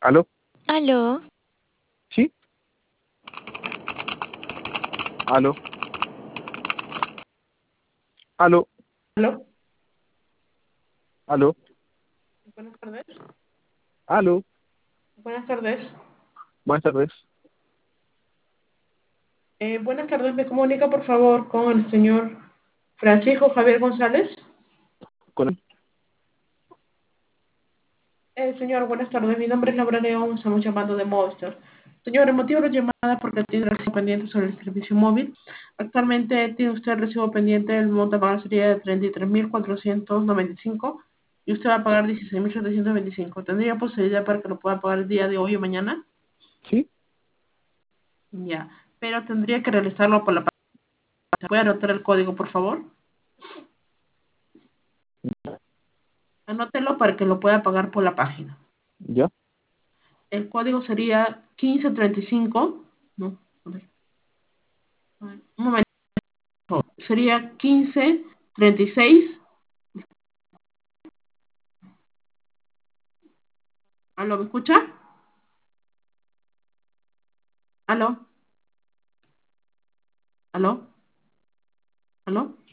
¿Aló? Aló, ¿Sí? ¿Aló? ¿Aló? Aló, ¿Aló? buenas tardes. ¿Aló? Buenas tardes. Buenas tardes. Buenas tardes, me comunica por favor con el señor Francisco Javier González. Con... Señor, buenas tardes, mi nombre es Laura León, estamos llamando de Movistar. Señor, el motivo de la llamada porque tiene recibo pendiente sobre el servicio móvil. Actualmente tiene usted el recibo pendiente, el monto a pagar sería de 33.495 y usted va a pagar 16.725. ¿Tendría posibilidad para que lo pueda pagar el día de hoy o mañana? ¿Sí? Ya, pero tendría que realizarlo por la página. ¿Puede anotar el código, por favor? Anótelo para que lo pueda pagar por la página. ¿Ya? El código sería 1535. No, un momento. Sería 1536. ¿Aló, me escucha? ¿Aló? ¿Aló? ¿Aló?